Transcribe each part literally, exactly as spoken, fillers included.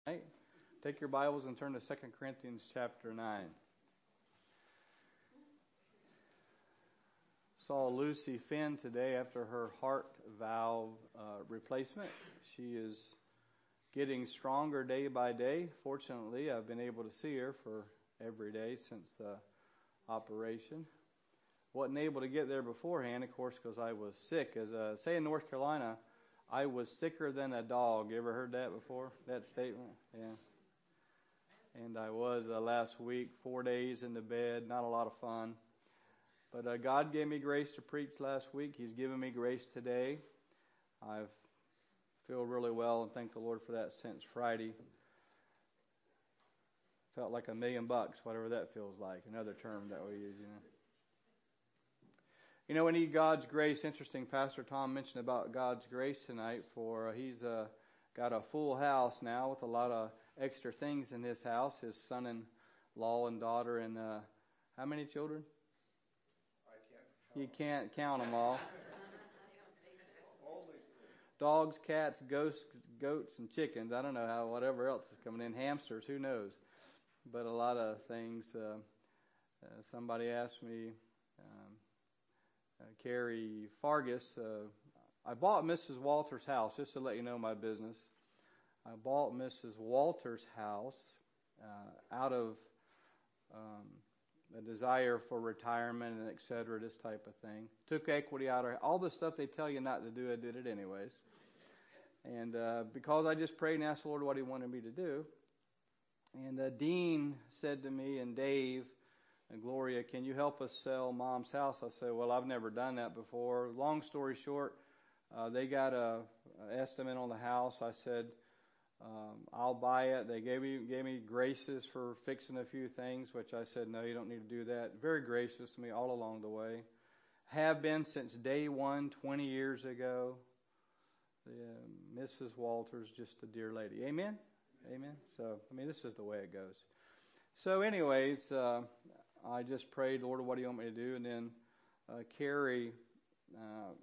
Right? Take your Bibles and turn to Second Corinthians chapter nine. Saw Lucy Finn today after her heart valve uh, replacement. She is getting stronger day by day. Fortunately, I've been able to see her for every day since the operation. Wasn't able to get there beforehand, of course, because I was sick. As uh, say in North Carolina, I was sicker than a dog. You ever heard that before? That statement? Yeah. And I was uh, last week, four days in the bed, not a lot of fun. But uh, God gave me grace to preach last week. He's given me grace today. I feel really well and thank the Lord for that since Friday. Felt like a million bucks, whatever that feels like. Another term that we use, you know. You know, we need God's grace. Interesting, Pastor Tom mentioned about God's grace tonight. For uh, he's uh, got a full house now with a lot of extra things in his house. His son-in-law and daughter and uh, how many children? I can't. You can't count them all. Dogs, cats, ghosts, goats, and chickens. I don't know how. Whatever else is coming in. Hamsters. Who knows? But a lot of things. Uh, uh, somebody asked me. Um, Uh, Carrie Fargus, uh, I bought Missus Walters' house, just to let you know my business. I bought Missus Walters' house uh, out of um, a desire for retirement and et cetera, this type of thing. Took equity out of all the stuff they tell you not to do, I did it anyways. And uh, because I just prayed and asked the Lord what He wanted me to do. And uh, Dean said to me, and Dave, and Gloria, can you help us sell Mom's house? I said, well, I've never done that before. Long story short, uh, they got a, a estimate on the house. I said, um, I'll buy it. They gave me gave me graces for fixing a few things, which I said, no, you don't need to do that. Very gracious to me all along the way. Have been since day one, twenty years ago. The, uh, Missus Walters, just a dear lady. Amen? Amen? So, I mean, this is the way it goes. So anyways, uh, I just prayed, Lord, what do you want me to do? And then uh, Carrie uh,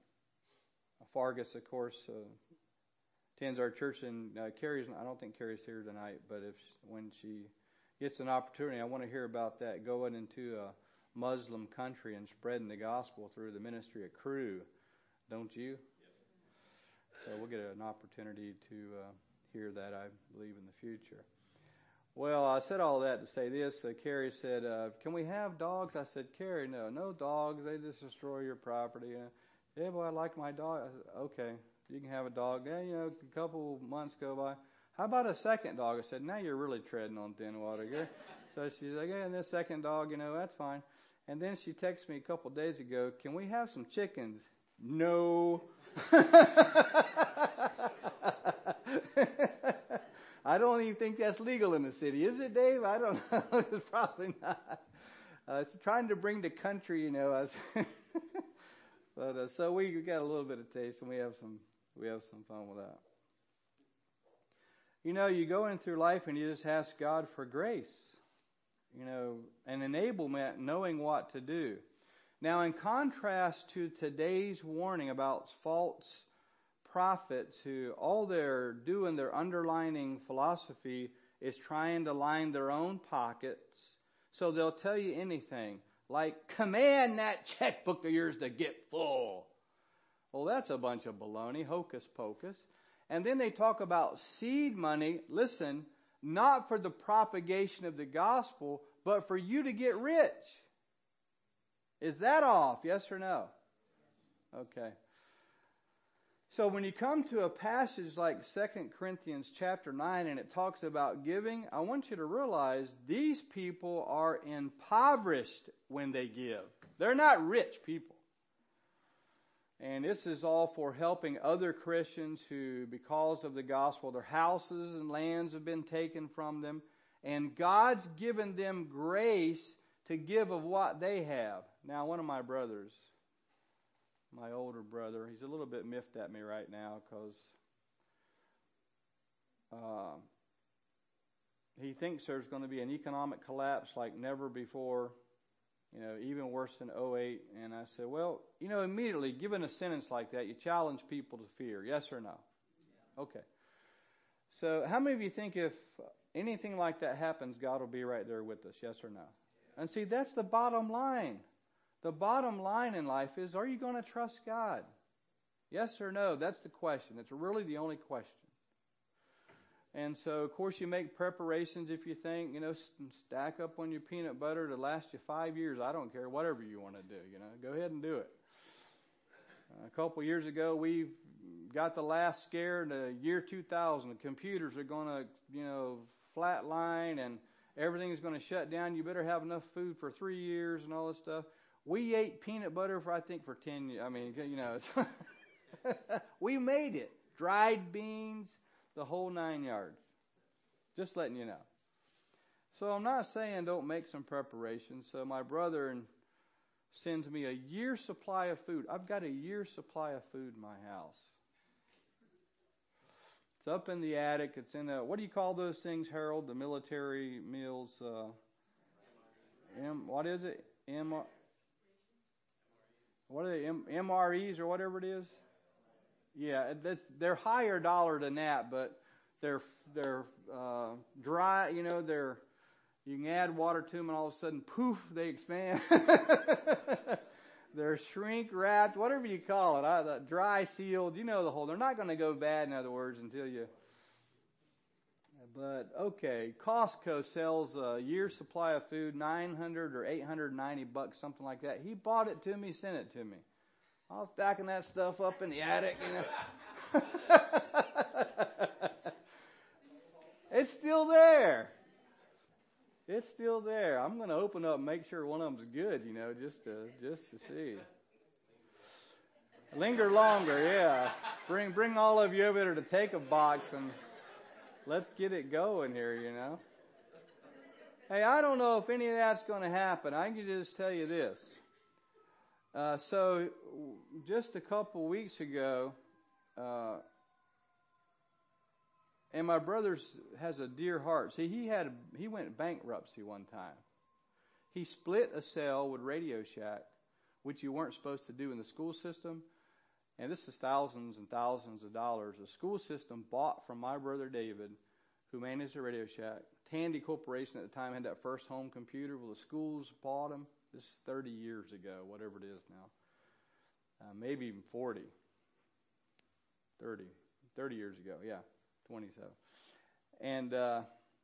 Fargus, of course, uh, attends our church. And uh, Carrie's, I don't think Carrie's here tonight, but if when she gets an opportunity, I want to hear about that, going into a Muslim country and spreading the gospel through the ministry of Cru. Don't you? Yes. So we'll get an opportunity to uh, hear that, I believe, in the future. Well, I said all that to say this. Uh, Carrie said, uh, can we have dogs? I said, Carrie, no, no dogs. They just destroy your property. Uh, yeah, well, I like my dog. I said, okay, you can have a dog. Yeah, you know, a couple months go by. How about a second dog? I said, now you're really treading on thin water here. So she's like, yeah, and this second dog, you know, that's fine. And then she texted me a couple days ago, can we have some chickens? No. I don't even think that's legal in the city. Is it, Dave? I don't know. It's probably not. Uh, it's trying to bring the country, you know. As but uh, so we got a little bit of taste, and we have some we have some fun with that. You know, you go in through life and you just ask God for grace, you know, and enablement, knowing what to do. Now, in contrast to today's warning about false prophets who all they're doing, their underlining philosophy is trying to line their own pockets. So they'll tell you anything like, command that checkbook of yours to get full. Well, that's a bunch of baloney, hocus pocus. And then they talk about seed money. Listen, not for the propagation of the gospel, but for you to get rich. Is that off? Yes or no? Okay. So when you come to a passage like Second Corinthians chapter nine and it talks about giving, I want you to realize these people are impoverished when they give. They're not rich people. And this is all for helping other Christians who, because of the gospel, their houses and lands have been taken from them. And God's given them grace to give of what they have. Now, one of my brothers, my older brother, he's a little bit miffed at me right now because uh, he thinks there's going to be an economic collapse like never before, you know, even worse than oh eight. And I said, well, you know, immediately, given a sentence like that, you challenge people to fear. Yes or no? Yeah. Okay. So how many of you think if anything like that happens, God will be right there with us? Yes or no? And see, that's the bottom line. The bottom line in life is, are you going to trust God? Yes or no? That's the question. It's really the only question. And so, of course, you make preparations if you think, you know, stack up on your peanut butter to last you five years. I don't care, whatever you want to do, you know, go ahead and do it. Uh, a couple years ago, we got the last scare in the year two thousand. The computers are going to, you know, flatline and everything's going to shut down. You better have enough food for three years and all this stuff. We ate peanut butter for, I think, for ten years. I mean, you know, it's we made it. Dried beans, the whole nine yards. Just letting you know. So I'm not saying don't make some preparations. So my brother sends me a year's supply of food. I've got a year's supply of food in my house. It's up in the attic. It's in a, what do you call those things, Harold? The military meals. Uh, M, what is it? M, what are they? M, M R Es or whatever it is? Yeah, that's, they're higher dollar than that, but they're they're uh, dry. You know, they're you can add water to them, and all of a sudden, poof, they expand. They're shrink wrapped, whatever you call it, I, the dry sealed. You know the whole. They're not going to go bad, in other words, until you. But okay, Costco sells a year's supply of food, nine hundred or eight hundred ninety bucks, something like that. He bought it to me, sent it to me. I was stacking that stuff up in the attic, you know. It's still there. It's still there. I'm going to open up and make sure one of them's good, you know, just to just to see. Linger longer, yeah. Bring bring all of you over there to take a box and let's get it going here, you know. Hey, I don't know if any of that's going to happen. I can just tell you this. Uh, so, just a couple weeks ago, uh, and my brother has a dear heart. See, he had he went bankruptcy one time. He split a cell with Radio Shack, which you weren't supposed to do in the school system. And this is thousands and thousands of dollars. The school system bought from my brother David, who managed the Radio Shack. Tandy Corporation at the time had that first home computer. Well, the schools bought them. This is thirty years ago, whatever it is now. Uh, maybe even forty. thirty. thirty years ago, yeah. twenty-seven. And uh,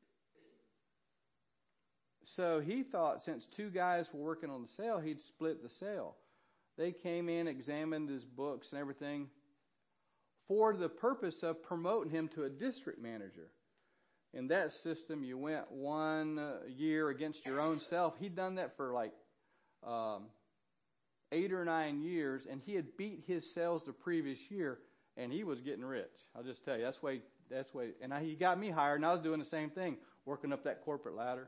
so he thought since two guys were working on the sale, he'd split the sale. They came in, examined his books and everything for the purpose of promoting him to a district manager. In that system, you went one year against your own self. He'd done that for like um, eight or nine years, and he had beat his sales the previous year, and he was getting rich. I'll just tell you, that's way, that's way. And I, he got me hired, and I was doing the same thing, working up that corporate ladder.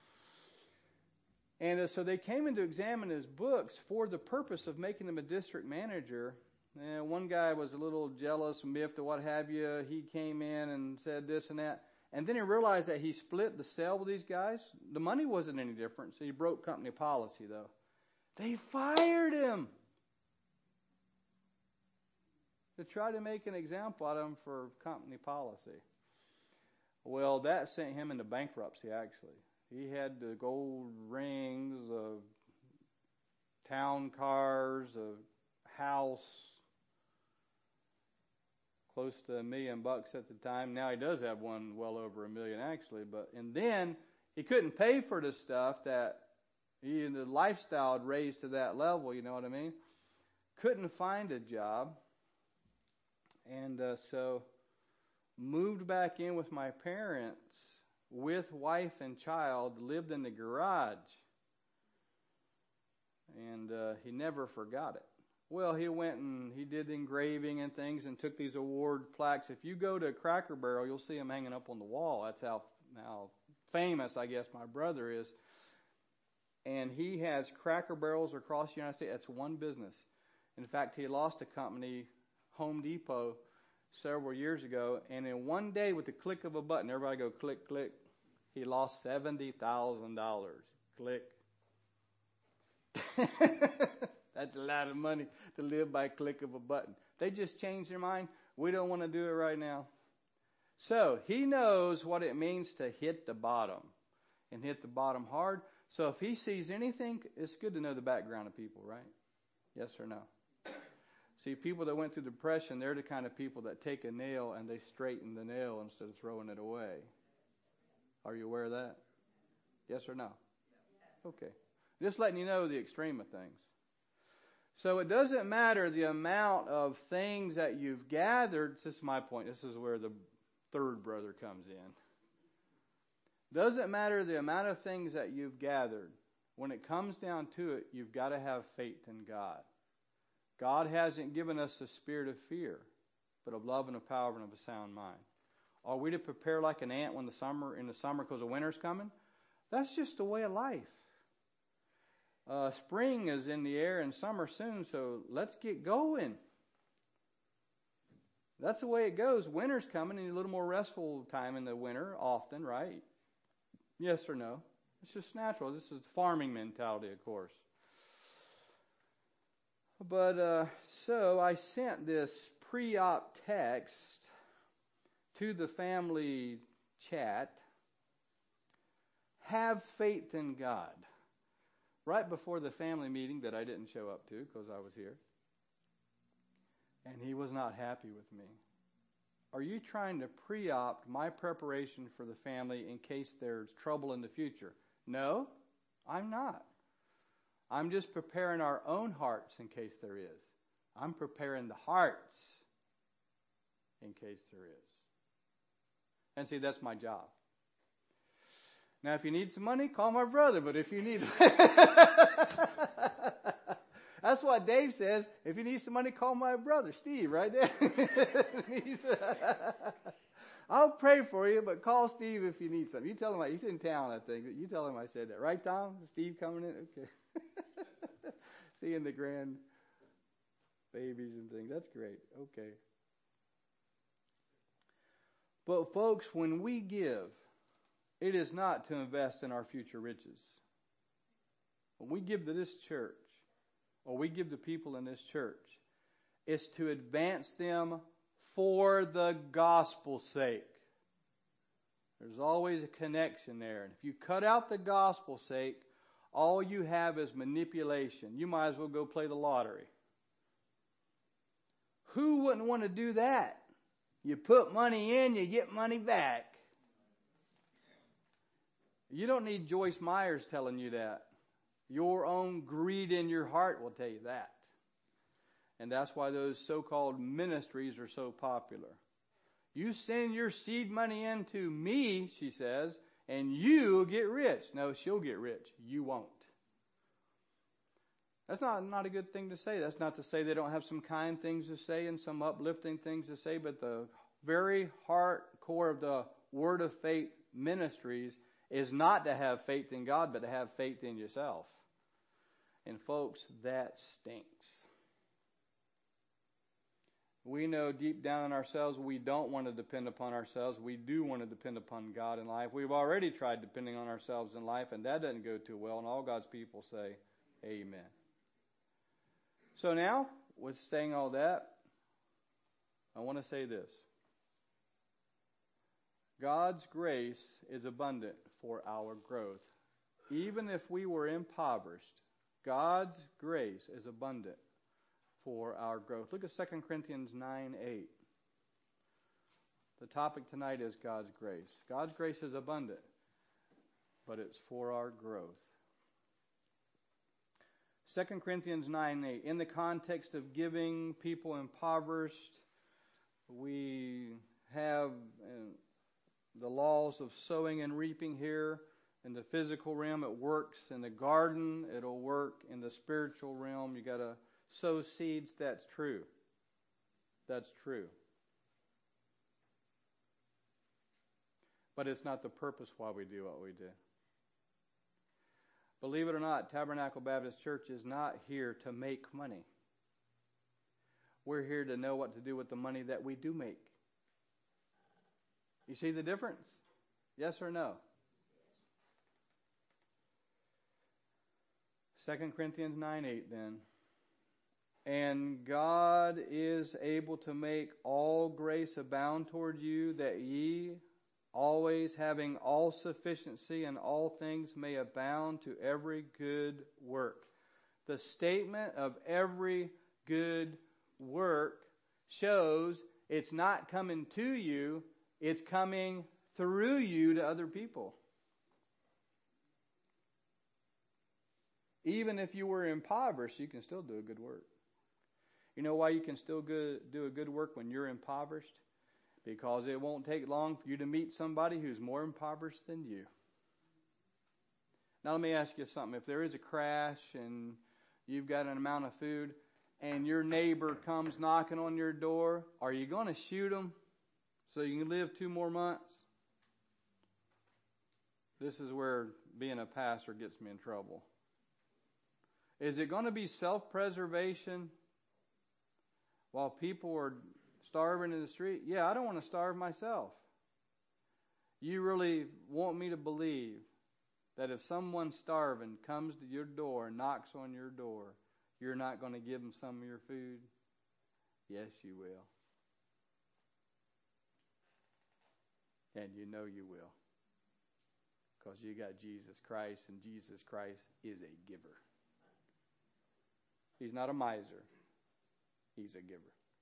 And uh, so they came in to examine his books for the purpose of making him a district manager. And one guy was a little jealous, miffed, or what have you. He came in and said this and that. And then he realized that he split the sale with these guys. The money wasn't any different, so he broke company policy, though. They fired him to try to make an example out of him for company policy. Well, that sent him into bankruptcy, actually. He had the gold rings, of town cars, a house, close to a million bucks at the time. Now he does have one well over a million, actually. But and then he couldn't pay for the stuff that he and the lifestyle had raised to that level. You know what I mean? Couldn't find a job, and uh, so moved back in with my parents with wife and child. Lived in the garage, and uh, he never forgot it. Well, he went and he did engraving and things and took these award plaques. If you go to Cracker Barrel, you'll see them hanging up on the wall. That's how, how famous, I guess, my brother is. And he has Cracker Barrels across the United States. That's one business. In fact, he lost a company, Home Depot, several years ago. And in one day, with the click of a button, everybody go click, click, he lost seventy thousand dollars. Click. That's a lot of money to live by a click of a button. They just changed their mind. We don't want to do it right now. So he knows what it means to hit the bottom and hit the bottom hard. So if he sees anything, it's good to know the background of people, right? Yes or no? See, people that went through depression, they're the kind of people that take a nail and they straighten the nail instead of throwing it away. Are you aware of that? Yes or no? Okay. Just letting you know the extreme of things. So it doesn't matter the amount of things that you've gathered. This is my point. This is where the third brother comes in. Doesn't matter the amount of things that you've gathered. When it comes down to it, you've got to have faith in God. God hasn't given us a spirit of fear, but of love and of power and of a sound mind. Are we to prepare like an ant when the summer in the summer because the winter's coming? That's just the way of life. Uh, spring is in the air and summer soon, so let's get going. That's the way it goes. Winter's coming and a little more restful time in the winter often, right? Yes or no? It's just natural. This is farming mentality, of course. But uh, so I sent this pre-op text to the family chat. Have faith in God. Right before the family meeting that I didn't show up to because I was here. And he was not happy with me. Are you trying to pre-opt my preparation for the family in case there's trouble in the future? No, I'm not. I'm just preparing our own hearts in case there is. I'm preparing the hearts in case there is. And see, that's my job. Now, if you need some money, call my brother. But if you need... That's what Dave says. If you need some money, call my brother, Steve, right there. I'll pray for you, but call Steve if you need something. You tell him, he's in town, I think. You tell him I said that. Right, Tom? Steve coming in? Okay. Seeing the grand babies and things. That's great. Okay. But folks, when we give, it is not to invest in our future riches. When we give to this church, or we give to people in this church, it's to advance them for the gospel's sake. There's always a connection there. And if you cut out the gospel's sake, all you have is manipulation. You might as well go play the lottery. Who wouldn't want to do that? You put money in, you get money back. You don't need Joyce Myers telling you that. Your own greed in your heart will tell you that. And that's why those so-called ministries are so popular. You send your seed money into me, she says, and you get rich. No, she'll get rich. You won't. That's not, not a good thing to say. That's not to say they don't have some kind things to say and some uplifting things to say, but the very heart core of the Word of Faith ministries is not to have faith in God, but to have faith in yourself. And folks, that stinks. We know deep down in ourselves we don't want to depend upon ourselves. We do want to depend upon God in life. We've already tried depending on ourselves in life, and that doesn't go too well. And all God's people say, amen. So now, with saying all that, I want to say this. God's grace is abundant for our growth. Even if we were impoverished, God's grace is abundant for our growth. Look at Second Corinthians nine eight. The topic tonight is God's grace. God's grace is abundant, but it's for our growth. Second Corinthians nine eight. In the context of giving, people impoverished, we have uh, the laws of sowing and reaping here. In the physical realm, it works. In the garden, it'll work. In the spiritual realm, you got to sow seeds. That's true. That's true. But it's not the purpose why we do what we do. Believe it or not, Tabernacle Baptist Church is not here to make money. We're here to know what to do with the money that we do make. You see the difference? Yes or no? Second Corinthians nine eight then. And God is able to make all grace abound toward you, that ye, always having all sufficiency in all things, may abound to every good work. The statement of every good work shows it's not coming to you, it's coming through you to other people. Even if you were impoverished, you can still do a good work. You know why you can still good, do a good work when you're impoverished? Because it won't take long for you to meet somebody who's more impoverished than you. Now let me ask you something. If there is a crash and you've got an amount of food and your neighbor comes knocking on your door, are you going to shoot him so you can live two more months? This is where being a pastor gets me in trouble. Is it going to be self-preservation while people are starving in the street? Yeah, I don't want to starve myself. You really want me to believe that if someone starving comes to your door and knocks on your door, you're not going to give them some of your food? Yes, you will. And you know you will. Because you got Jesus Christ, and Jesus Christ is a giver. He's not a miser. He's a giver.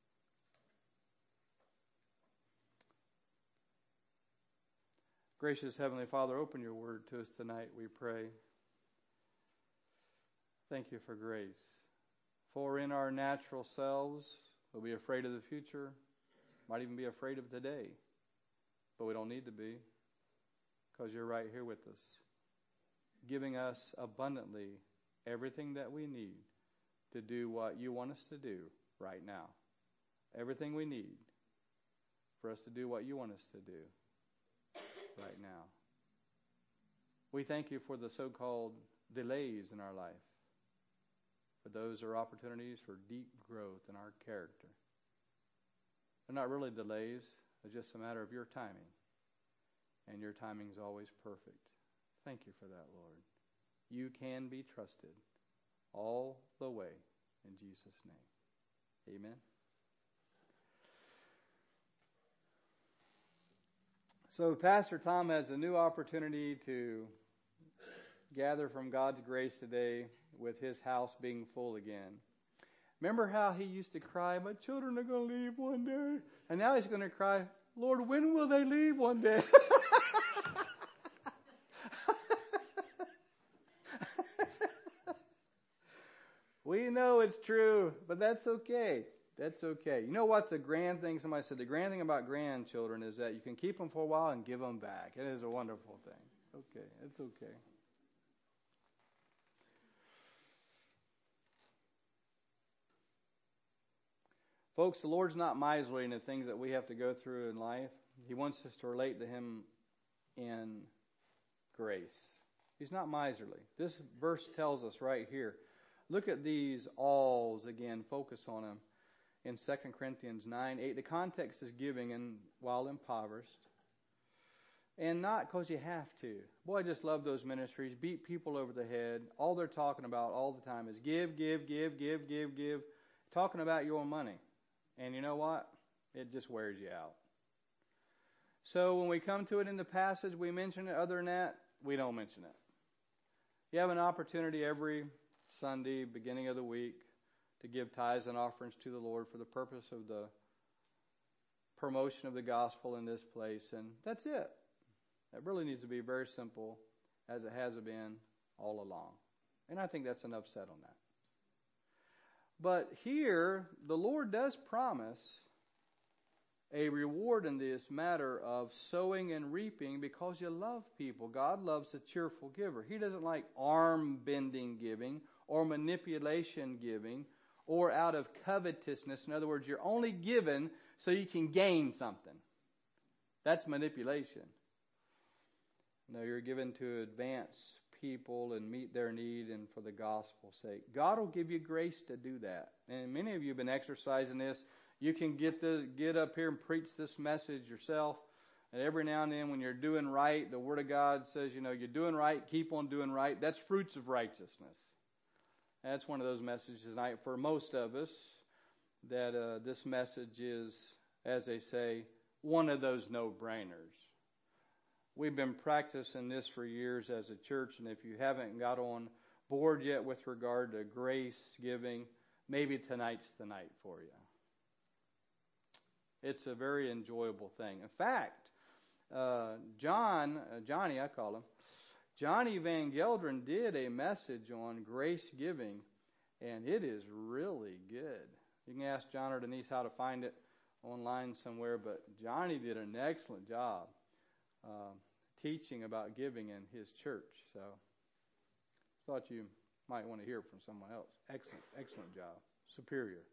Gracious Heavenly Father, open your word to us tonight, we pray. Thank you for grace. For in our natural selves, we'll be afraid of the future, might even be afraid of today. But we don't need to be, because you're right here with us, giving us abundantly everything that we need to do what you want us to do right now. Everything we need for us to do what you want us to do right now. We thank you for the so-called delays in our life. But those are opportunities for deep growth in our character. They're not really delays. It's just a matter of your timing. And your timing is always perfect. Thank you for that, Lord. You can be trusted all the way. In Jesus' name. Amen. So Pastor Tom has a new opportunity to gather from God's grace today with his house being full again. Remember how he used to cry, my children are going to leave one day. And now he's going to cry, Lord, when will they leave one day? We know it's true, but that's okay. That's okay. You know what's the grand thing? Somebody said the grand thing about grandchildren is that you can keep them for a while and give them back. It is a wonderful thing. Okay, it's okay. Folks, the Lord's not miserly in the things that we have to go through in life. He wants us to relate to Him in grace. He's not miserly. This verse tells us right here. Look at these alls again. Focus on them in Second Corinthians nine, eight. The context is giving and while impoverished. And not because you have to. Boy, I just love those ministries. Beat people over the head. All they're talking about all the time is give, give, give, give, give, give. Talking about your money. And you know what? It just wears you out. So when we come to it in the passage, we mention it. Other than that, we don't mention it. You have an opportunity every Sunday, beginning of the week, to give tithes and offerings to the Lord for the purpose of the promotion of the gospel in this place. And that's it. It really needs to be very simple, as it has been all along. And I think that's enough said on that. But here, the Lord does promise a reward in this matter of sowing and reaping because you love people. God loves a cheerful giver. He doesn't like arm-bending giving or manipulation giving or out of covetousness. In other words, you're only given so you can gain something. That's manipulation. No, you're given to advance people and meet their need and for the gospel's sake. God will give you grace to do that. And many of you have been exercising this. You can get the get up here and preach this message yourself. And every now and then when you're doing right, the Word of God says, you know, you're doing right, keep on doing right. That's fruits of righteousness. That's one of those messages tonight for most of us, that uh, this message is, as they say, one of those no-brainers. We've been practicing this for years as a church, and if you haven't got on board yet with regard to grace giving, maybe tonight's the night for you. It's a very enjoyable thing. In fact, uh, John, uh, Johnny, I call him, Johnny Van Gelderen did a message on grace giving, and it is really good. You can ask John or Denise how to find it online somewhere, but Johnny did an excellent job uh, teaching about giving in his church. So thought you might want to hear from someone else. Excellent, excellent job. Superior.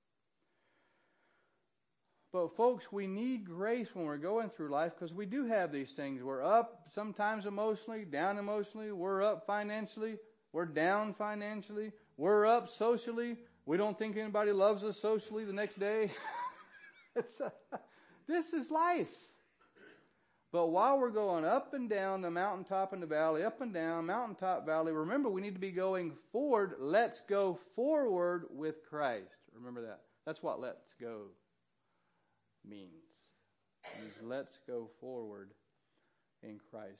But folks, we need grace when we're going through life, because we do have these things. We're up sometimes emotionally, down emotionally. We're up financially. We're down financially. We're up socially. We don't think anybody loves us socially the next day. it's a, this is life. But while we're going up and down the mountaintop and the valley, up and down, mountaintop, valley, remember we need to be going forward. Let's go forward with Christ. Remember that. That's what let's go means. It means let's go forward in Christ.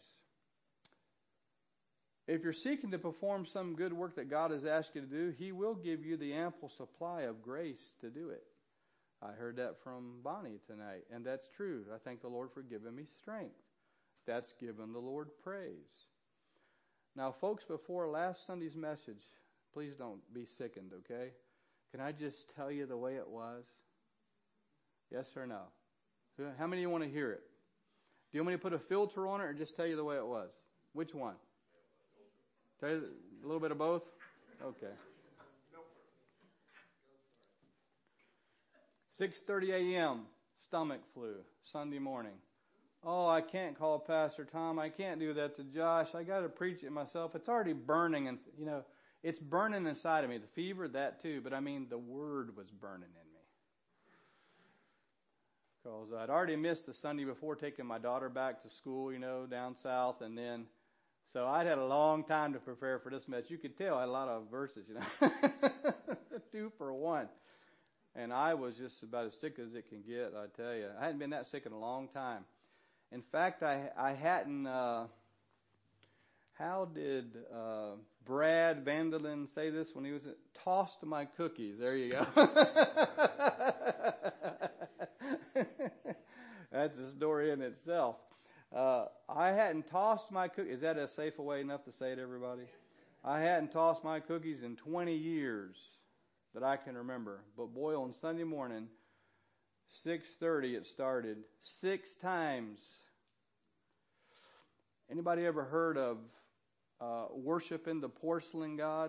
If you're seeking to perform some good work that God has asked you to do, He will give you the ample supply of grace to do it. I heard that from Bonnie tonight, and that's true. I thank the Lord for giving me strength. That's given the Lord praise. Now, folks, before last Sunday's message, please don't be sickened, okay? Can I just tell you the way it was? Yes or no? How many of you want to hear it? Do you want me to put a filter on it or just tell you the way it was? Which one? Tell you a little bit of both? Okay. six thirty a.m., stomach flu, Sunday morning. Oh, I can't call Pastor Tom. I can't do that to Josh. I got to preach it myself. It's already burning, and you know, it's burning inside of me. The fever, that too, but I mean, the Word was burning in me. Because I'd already missed the Sunday before taking my daughter back to school, you know, down south, and then, so I'd had a long time to prepare for this message. You could tell I had a lot of verses, you know, two for one. And I was just about as sick as it can get, I tell you. I hadn't been that sick in a long time. In fact, I I hadn't, uh, how did uh, Brad Vanderlyn say this when he was at, tossed my cookies? There you go. That's a story in itself. Uh, I hadn't tossed my cookies. Is that a safe way enough to say it, everybody? I hadn't tossed my cookies in twenty years. That I can remember. But boy, on Sunday morning, six thirty it started, six times. Anybody ever heard of uh, worshiping the porcelain god?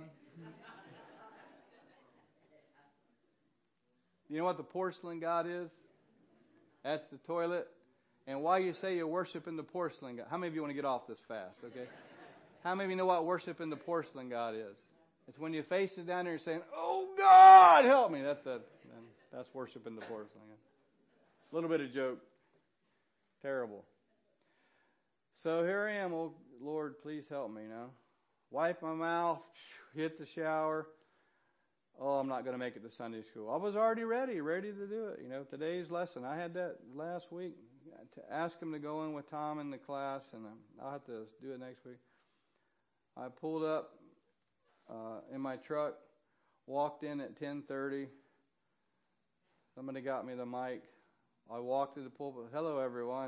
You know what the porcelain god is? That's the toilet. And why you say you're worshiping the porcelain god? How many of you want to get off this fast, okay? How many of you know what worshiping the porcelain god is? It's when your face is down there and saying, "Oh God, help me." That's a, that's worshiping the porcelain. A little bit of joke. Terrible. So here I am. Oh Lord, please help me now. Wipe my mouth, hit the shower. Oh, I'm not going to make it to Sunday school. I was already ready, ready to do it. You know, today's lesson. I had that last week to ask him to go in with Tom in the class, and I'll have to do it next week. I pulled up Uh, in my truck, walked in at ten thirty. Somebody got me the mic. I walked to the pulpit. Hello, everyone.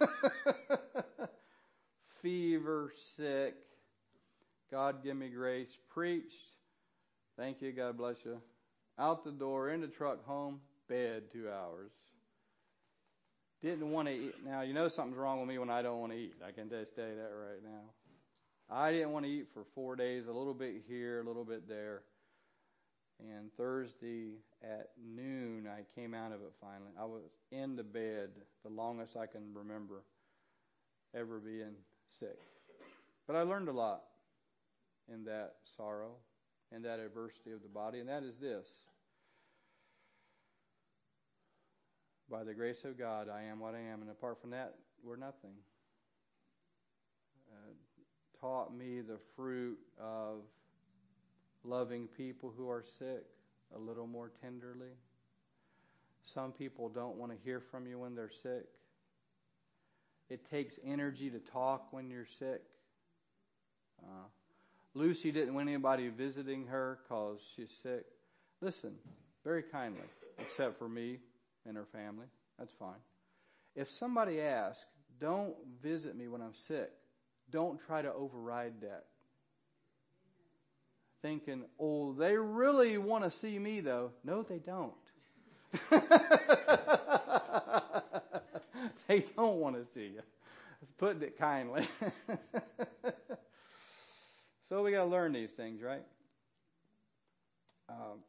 Fever, sick. God give me grace. Preached. Thank you. God bless you. Out the door, in the truck, home, bed, two hours. Didn't want to eat. Now, you know something's wrong with me when I don't want to eat. I can just tell you that right now. I didn't want to eat for four days, a little bit here, a little bit there. And Thursday at noon, I came out of it finally. I was in the bed the longest I can remember ever being sick. But I learned a lot in that sorrow, in that adversity of the body, and that is this. By the grace of God, I am what I am, and apart from that, we're nothing. Uh, taught me the fruit of loving people who are sick a little more tenderly. Some people don't want to hear from you when they're sick. It takes energy to talk when you're sick. Uh, Lucy didn't want anybody visiting her because she's sick. Listen, very kindly, except for me and her family. That's fine. If somebody asks, don't visit me when I'm sick, don't try to override that. Thinking, oh, they really want to see me though. No, they don't. They don't want to see you. Putting it kindly. So we got to learn these things, right? Um,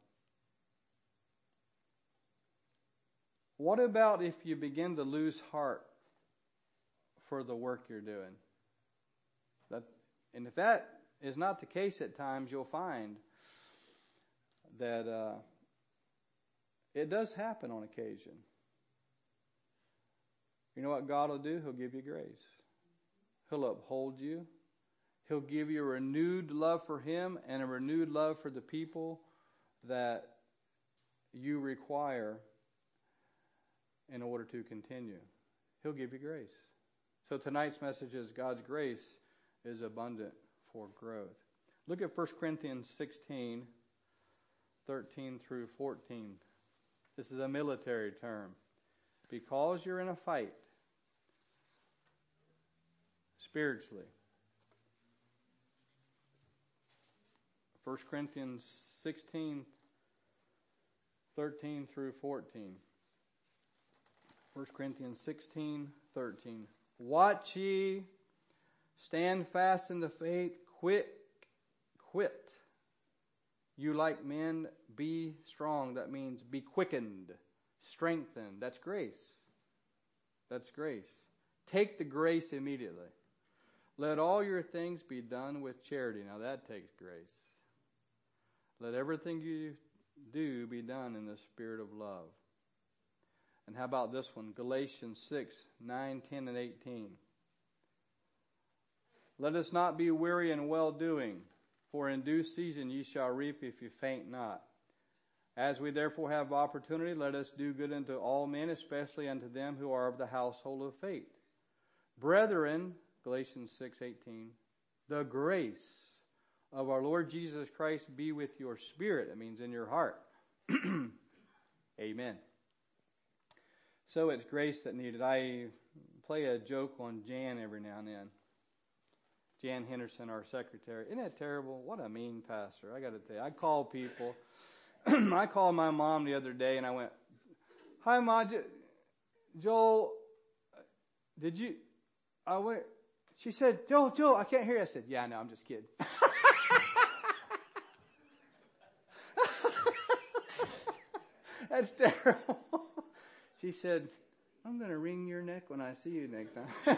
what about if you begin to lose heart for the work you're doing? That, and if that is not the case at times, you'll find that uh, it does happen on occasion. You know what God will do? He'll give you grace. He'll uphold you. He'll give you a renewed love for Him and a renewed love for the people that you require in order to continue. He'll give you grace. So tonight's message is God's grace is abundant for growth. Look at First Corinthians sixteen, thirteen through fourteen. This is a military term. Because you're in a fight, spiritually. First Corinthians sixteen, thirteen through fourteen. First Corinthians sixteen, thirteen. Watch ye, stand fast in the faith, quit, quit. You like men, be strong. That means be quickened, strengthened. That's grace. That's grace. Take the grace immediately. Let all your things be done with charity. Now that takes grace. Let everything you do be done in the spirit of love. And how about this one? Galatians six, nine, ten, and eighteen. Let us not be weary in well-doing, for in due season ye shall reap if you faint not. As we therefore have opportunity, let us do good unto all men, especially unto them who are of the household of faith. Brethren, Galatians six, eighteen, the grace of our Lord Jesus Christ be with your spirit. It means in your heart. Amen. So it's grace that needed. I play a joke on Jan every now and then. Jan Henderson, our secretary. Isn't that terrible? What a mean pastor. I got to tell you. I call people. I called my mom the other day and I went, hi, Ma. Joel, did you... I went... She said, Joel, Joel, I can't hear you. I said, yeah, no, I'm just kidding. That's terrible. She said, I'm going to wring your neck when I see you next time.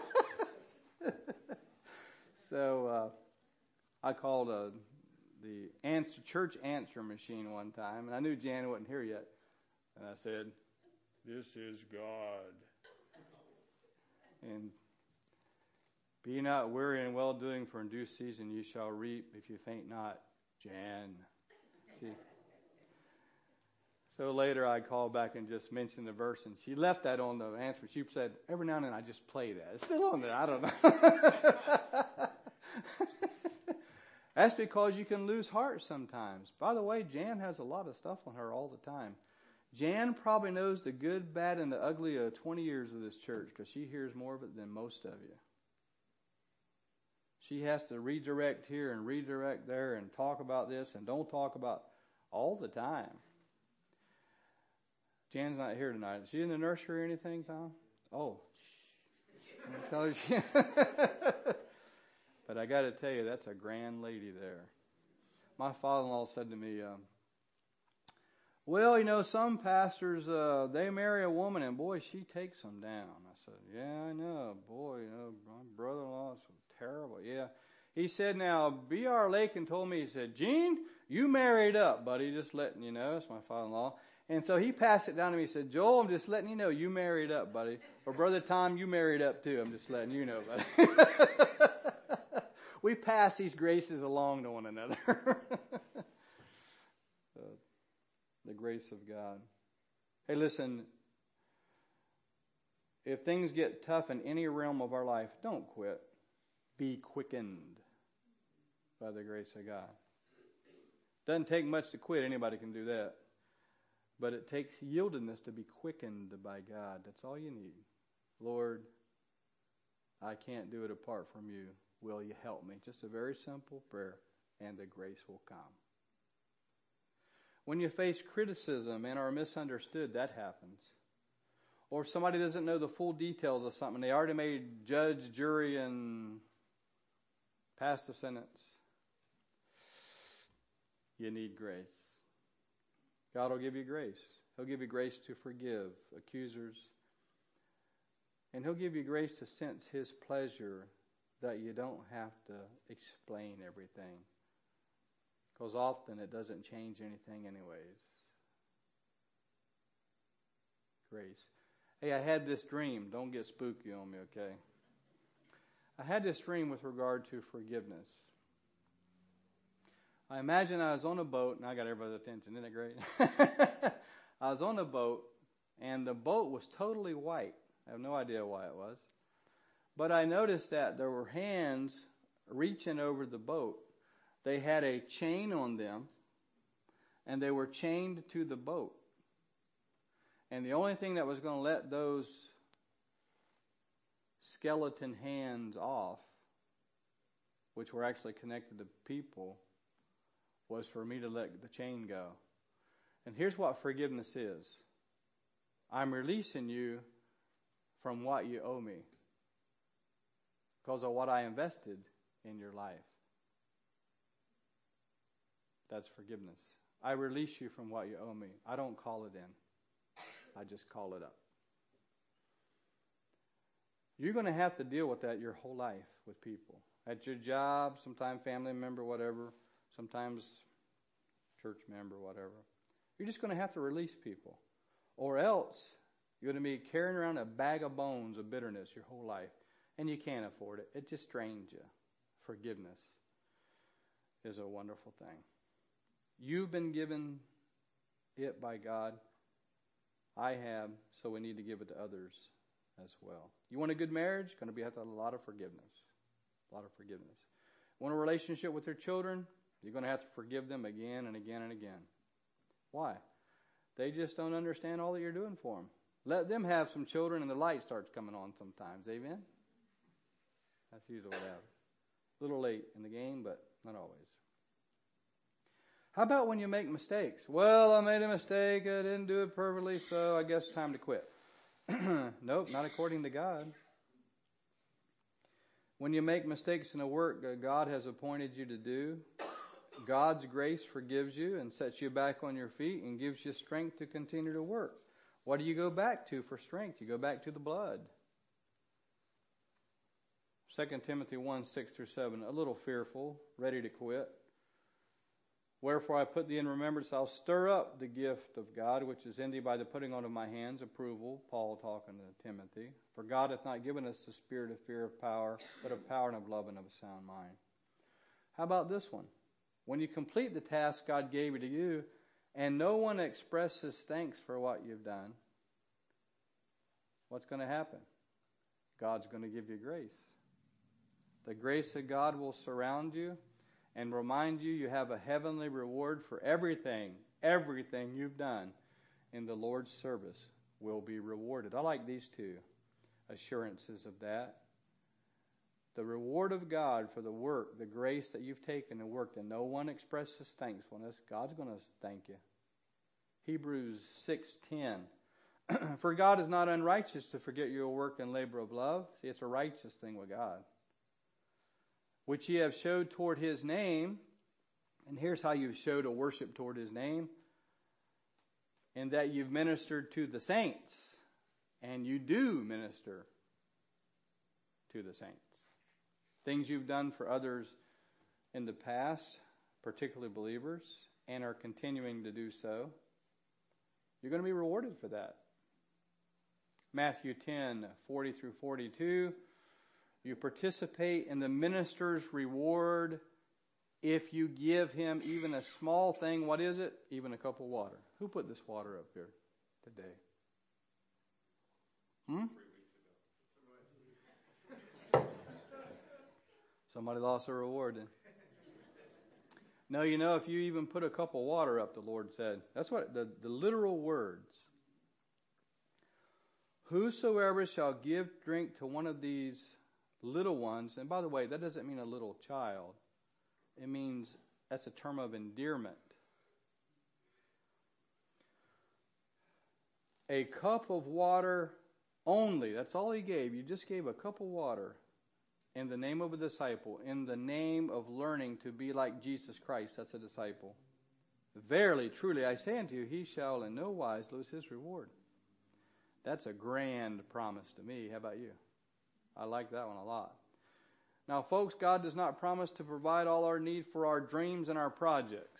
So uh, I called uh, the answer, church answer machine one time, and I knew Jan wasn't here yet. And I said, this is God. And be not weary in well-doing, for in due season you shall reap if you faint not. Jan. See? So later I called back and just mentioned the verse, and she left that on the answer. She said, every now and then I just play that. It's still on there. I don't know. That's because you can lose heart sometimes. By the way, Jan has a lot of stuff on her all the time. Jan probably knows the good, bad, and the ugly of twenty years of this church because she hears more of it than most of you. She has to redirect here and redirect there and talk about this and don't talk about all the time. Jan's not here tonight. Is she in the nursery or anything, Tom? Oh. Tell her she... But I got to tell you, that's a grand lady there. My father-in-law said to me, um, well, you know, some pastors, uh, they marry a woman and boy, she takes them down. I said, yeah, I know. Boy, you know, my brother-in-law is terrible. Yeah. He said, now, B R. Lakin told me, he said, Gene, you married up, buddy, just letting you know. That's my father-in-law. And so he passed it down to me. He said, Joel, I'm just letting you know you married up, buddy. Or Brother Tom, you married up too. I'm just letting you know, buddy. We pass these graces along to one another. grace of God. Hey, listen, if things get tough in any realm of our life, don't quit. Be quickened by the grace of God. Doesn't take much to quit. Anybody can do that. But it takes yieldedness to be quickened by God. That's all you need. Lord, I can't do it apart from you. Will you help me? Just a very simple prayer, and the grace will come. When you face criticism and are misunderstood, that happens. Or if somebody doesn't know the full details of something, they already made judge, jury, and passed the sentence. You need grace. God will give you grace. He'll give you grace to forgive accusers. And He'll give you grace to sense His pleasure that you don't have to explain everything. Because often it doesn't change anything anyways. Grace. Hey, I had this dream. Don't get spooky on me, okay? I had this dream with regard to forgiveness. I imagine I was on a boat, and I got everybody's attention. Isn't it great? I was on a boat, and the boat was totally white. I have no idea why it was. But I noticed that there were hands reaching over the boat. They had a chain on them, and they were chained to the boat. And the only thing that was going to let those skeleton hands off, which were actually connected to people, was for me to let the chain go. And here's what forgiveness is. I'm releasing you from what you owe me because of what I invested in your life. That's forgiveness. I release you from what you owe me. I don't call it in. I just call it up. You're going to have to deal with that your whole life with people. At your job, sometimes family member, whatever. Sometimes church member, whatever. You're just going to have to release people. Or else you're going to be carrying around a bag of bones of bitterness your whole life. And you can't afford it. It just drains you. Forgiveness is a wonderful thing. You've been given it by God. I have, so we need to give it to others as well. You want a good marriage? Going to be have to have a lot of forgiveness. A lot of forgiveness. Want a relationship with your children? You're going to have to forgive them again and again and again. Why? They just don't understand all that you're doing for them. Let them have some children and the light starts coming on sometimes. Amen? That's usually what happens. A little late in the game, but not always. How about when you make mistakes? Well, I made a mistake. I didn't do it perfectly, so I guess it's time to quit. Nope, not according to God. When you make mistakes in the work that God has appointed you to do, God's grace forgives you and sets you back on your feet and gives you strength to continue to work. What do you go back to for strength? You go back to the blood. Second Timothy one, six through seven, a little fearful, ready to quit. Wherefore I put thee in remembrance, I'll stir up the gift of God, which is in thee by the putting on of my hands, approval, Paul talking to Timothy. For God hath not given us the spirit of fear of power, but of power and of love and of a sound mind. How about this one? When you complete the task God gave you to do, and no one expresses thanks for what you've done, what's going to happen? God's going to give you grace. The grace of God will surround you and remind you you have a heavenly reward for everything, everything you've done in the Lord's service will be rewarded. I like these two assurances of that. The reward of God for the work, the grace that you've taken and worked, and no one expresses thankfulness, God's going to thank you. Hebrews six ten. For God is not unrighteous to forget your work and labor of love. See, it's a righteous thing with God. Which ye have showed toward His name. And here's how you've showed a worship toward His name. In that you've ministered to the saints. And you do minister to the saints. Things you've done for others in the past, particularly believers, and are continuing to do so. You're going to be rewarded for that. Matthew ten, forty through forty-two. You participate in the minister's reward if you give him even a small thing. What is it? Even a cup of water. Who put this water up here today? Hmm? Somebody lost a reward then. No, you know, if you even put a cup of water up, the Lord said. That's what the, the literal words. Whosoever shall give drink to one of these little ones, and by the way, that doesn't mean a little child. It means that's a term of endearment. A cup of water only. That's all he gave. You just gave a cup of water in the name of a disciple, in the name of learning to be like Jesus Christ. That's a disciple. Verily, truly, I say unto you, he shall in no wise lose his reward. That's a grand promise to me. How about you? I like that one a lot. Now, folks, God does not promise to provide all our need for our dreams and our projects.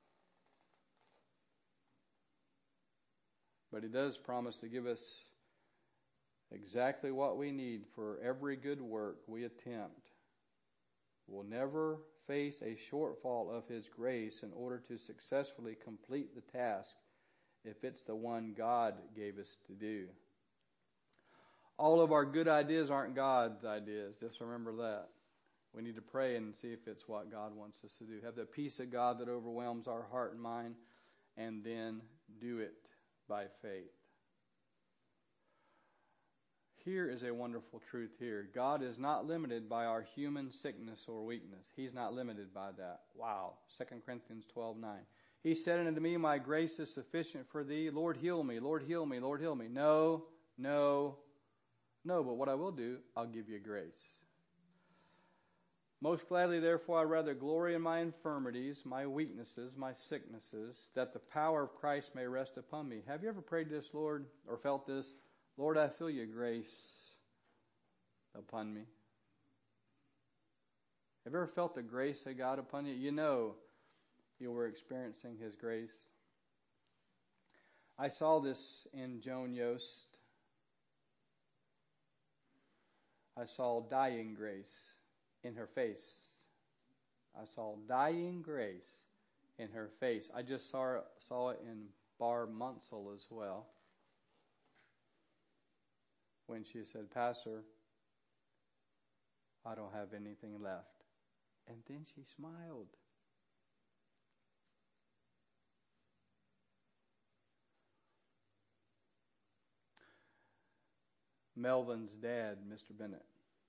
But he does promise to give us exactly what we need for every good work we attempt. We'll never face a shortfall of his grace in order to successfully complete the task if it's the one God gave us to do. All of our good ideas aren't God's ideas. Just remember that. We need to pray and see if it's what God wants us to do. Have the peace of God that overwhelms our heart and mind, and then do it by faith. Here is a wonderful truth here. God is not limited by our human sickness or weakness. He's not limited by that. Wow. Second Corinthians twelve nine. He said unto me, my grace is sufficient for thee. Lord, heal me. Lord, heal me. Lord, heal me. No, no, no. But what I will do, I'll give you grace. Most gladly, therefore, I rather glory in my infirmities, my weaknesses, my sicknesses, that the power of Christ may rest upon me. Have you ever prayed this, Lord, or felt this? Lord, I feel your grace upon me. Have you ever felt the grace of God upon you? You know you were experiencing his grace. I saw this in Joan Yost. I saw dying grace in her face. I saw dying grace in her face. I just saw, saw it in Barb Munsell as well. When she said, Pastor, I don't have anything left. And then she smiled. Melvin's dad, Mister Bennett,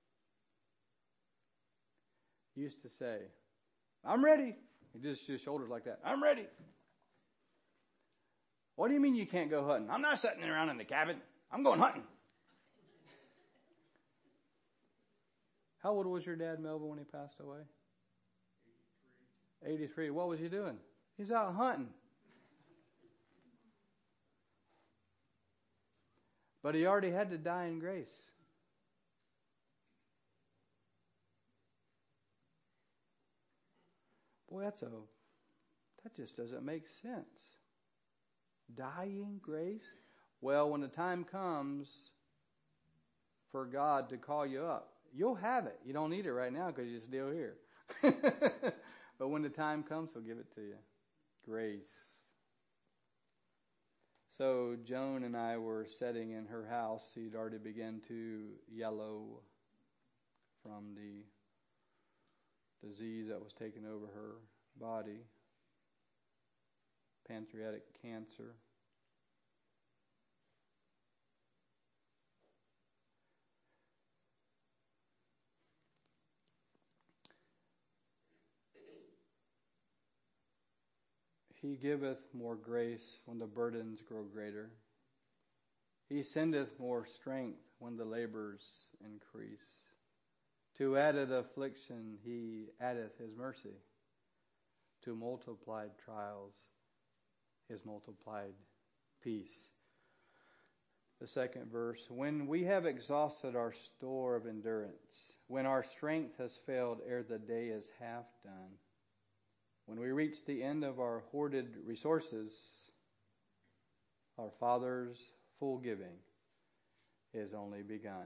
used to say, I'm ready. He just his shoulders like that. I'm ready. What do you mean you can't go hunting? I'm not sitting around in the cabin. I'm going hunting. How old was your dad, Melvin, when he passed away? eighty-three. eighty-three. What was he doing? He's out hunting. But he already had to die in grace. Boy, that's a, that just doesn't make sense. Dying grace? Well, when the time comes for God to call you up, you'll have it. You don't need it right now because you're still here. But when the time comes, he'll give it to you. Grace. So Joan and I were sitting in her house. She'd already begun to yellow from the disease that was taking over her body. Pancreatic cancer. He giveth more grace when the burdens grow greater. He sendeth more strength when the labors increase. To added affliction he addeth his mercy. To multiplied trials his multiplied peace. The second verse, when we have exhausted our store of endurance, when our strength has failed ere the day is half done, when we reach the end of our hoarded resources, our Father's full giving is only begun.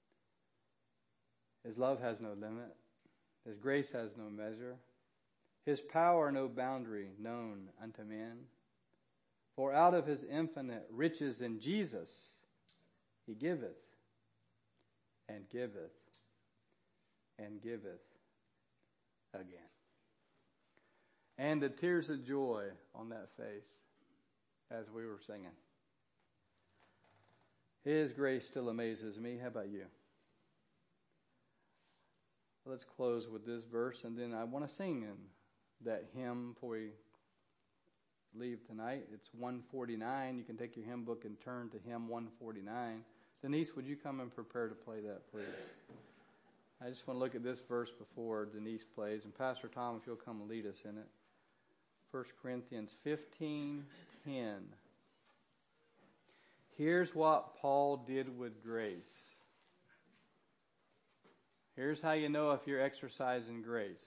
His love has no limit. His grace has no measure. His power no boundary known unto men. For out of his infinite riches in Jesus, he giveth, and giveth, and giveth again. And the tears of joy on that face as we were singing. His grace still amazes me. How about you? Let's close with this verse, and then I want to sing in that hymn before we leave tonight. It's one forty-nine. You can take your hymn book and turn to hymn one forty-nine. Denise, would you come and prepare to play that, please? I just want to look at this verse before Denise plays. And Pastor Tom, if you'll come and lead us in it. First Corinthians fifteen ten. Here's what Paul did with grace. Here's how you know if you're exercising grace.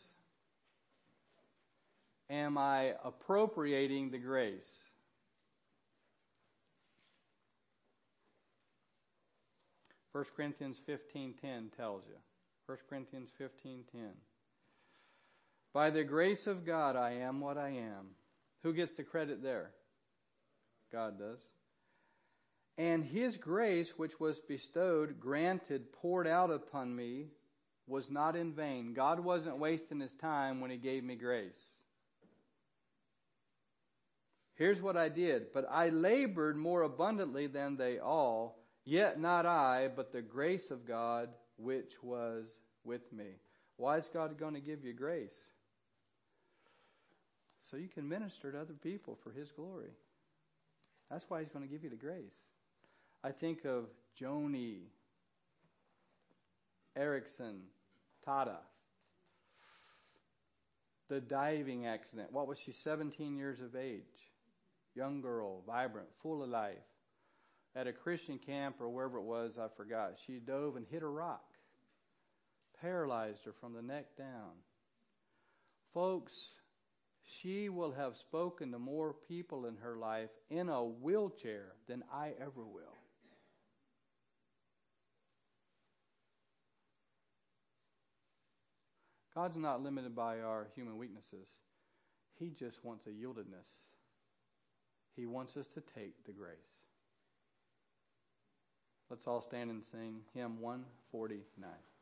Am I appropriating the grace? First Corinthians fifteen ten tells you. First Corinthians fifteen ten. By the grace of God I am what I am. Who gets the credit there? God does. And his grace which was bestowed, granted, poured out upon me, was not in vain. God wasn't wasting his time when he gave me grace. Here's what I did. But I labored more abundantly than they all, yet not I, but the grace of God which was with me. Why is God going to give you grace? So you can minister to other people for his glory. That's why he's going to give you the grace. I think of Joni Erickson Tada. The diving accident. What was she? seventeen years of age. Young girl, vibrant, full of life. At a Christian camp or wherever it was, I forgot. She dove and hit a rock. Paralyzed her from the neck down. Folks, she will have spoken to more people in her life in a wheelchair than I ever will. God's not limited by our human weaknesses. He just wants a yieldedness. He wants us to take the grace. Let's all stand and sing hymn one forty-nine.